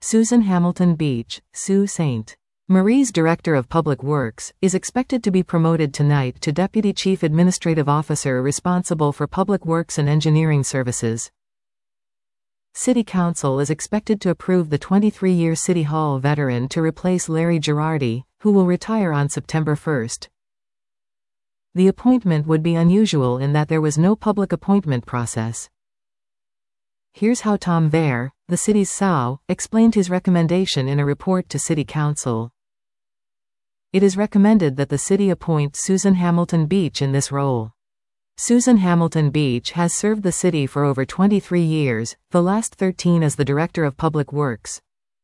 Susan Hamilton Beach, Sault Ste. Marie's Director of Public Works, is expected to be promoted tonight to Deputy Chief Administrative Officer responsible for Public Works and Engineering Services. City Council is expected to approve the 23-year City Hall veteran to replace Larry Girardi, who will retire on September 1. The appointment would be unusual in that there was no public appointment process. Here's how Tom Vair, the city's SAO, explained his recommendation in a report to City Council. It is recommended that the city appoint Susan Hamilton Beach in this role. Susan Hamilton Beach has served the city for over 23 years, the last 13 as the Director of Public Works.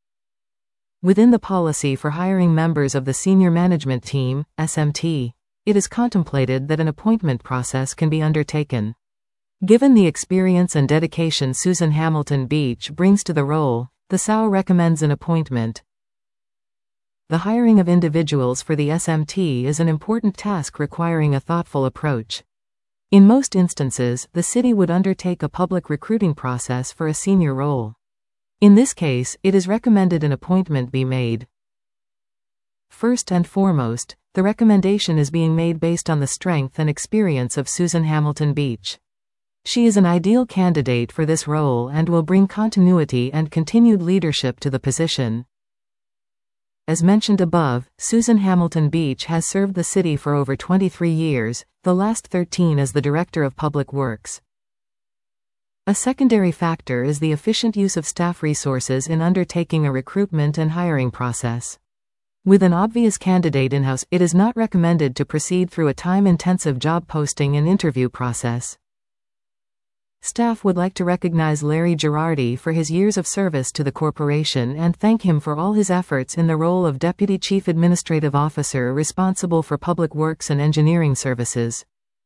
Within the policy for hiring members of the Senior Management Team, SMT, it is contemplated that an appointment process can be undertaken. Given the experience and dedication Susan Hamilton Beach brings to the role, the SAO recommends an appointment. The hiring of individuals for the SMT is an important task requiring a thoughtful approach. In most instances, the city would undertake a public recruiting process for a senior role. In this case, it is recommended an appointment be made. First and foremost, the recommendation is being made based on the strength and experience of Susan Hamilton Beach. She is an ideal candidate for this role and will bring continuity and continued leadership to the position. As mentioned above, Susan Hamilton Beach has served the city for over 23 years, the last 13 as the Director of Public Works. A secondary factor is the efficient use of staff resources in undertaking a recruitment and hiring process. With an obvious candidate in-house, it is not recommended to proceed through a time-intensive job posting and interview process. Staff would like to recognize Larry Girardi for his years of service to the corporation and thank him for all his efforts in the role of Deputy Chief Administrative Officer responsible for Public Works and Engineering Services.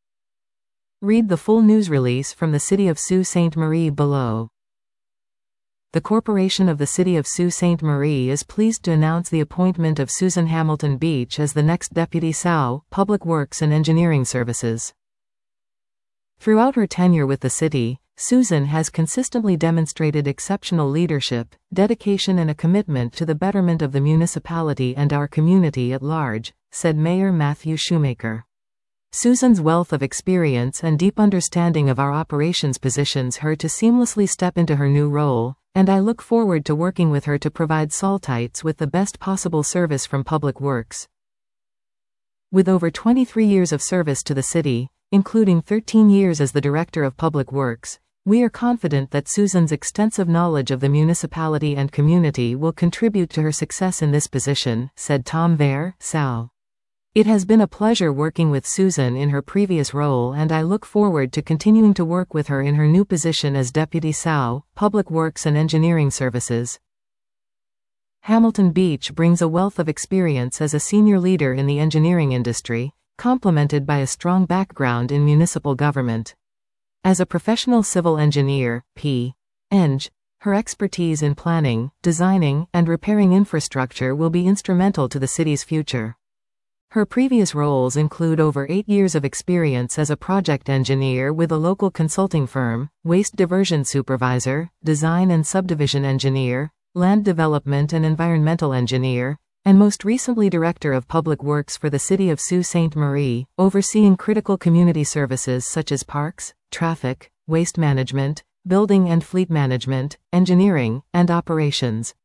Read the full news release from the City of Sault Ste. Marie below. The Corporation of the City of Sault Ste. Marie is pleased to announce the appointment of Susan Hamilton Beach as the next Deputy SAO, Public Works and Engineering Services. Throughout her tenure with the city, Susan has consistently demonstrated exceptional leadership, dedication and a commitment to the betterment of the municipality and our community at large, said Mayor Matthew Shoemaker. Susan's wealth of experience and deep understanding of our operations positions her to seamlessly step into her new role, and I look forward to working with her to provide Saltites with the best possible service from Public Works. With over 23 years of service to the city, including 13 years as the Director of Public Works, we are confident that Susan's extensive knowledge of the municipality and community will contribute to her success in this position, said Tom Vair, SAO. It has been a pleasure working with Susan in her previous role and I look forward to continuing to work with her in her new position as Deputy SAO, Public Works and Engineering Services. Hamilton Beach brings a wealth of experience as a senior leader in the engineering industry, complemented by a strong background in municipal government. As a professional civil engineer, Eng, her expertise in planning, designing, and repairing infrastructure will be instrumental to the city's future. Her previous roles include over 8 years of experience as a project engineer with a local consulting firm, waste diversion supervisor, design and subdivision engineer, land development and environmental engineer, and most recently Director of Public Works for the City of Sault Ste. Marie, overseeing critical community services such as parks, traffic, waste management, building and fleet management, engineering, and operations.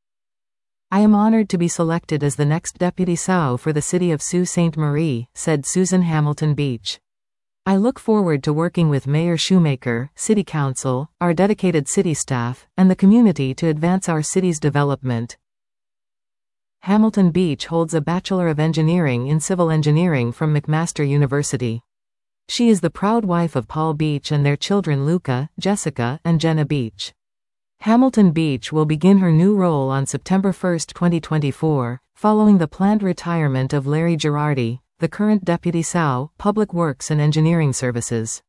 I am honored to be selected as the next Deputy SAO for the City of Sault Ste. Marie, said Susan Hamilton Beach. I look forward to working with Mayor Shoemaker, City Council, our dedicated city staff, and the community to advance our city's development. Hamilton Beach holds a Bachelor of Engineering in Civil Engineering from McMaster University. She is the proud wife of Paul Beach and their children Luca, Jessica, and Jenna Beach. Hamilton Beach will begin her new role on September 1, 2024, following the planned retirement of Larry Girardi, the current Deputy SAO, Public Works and Engineering Services.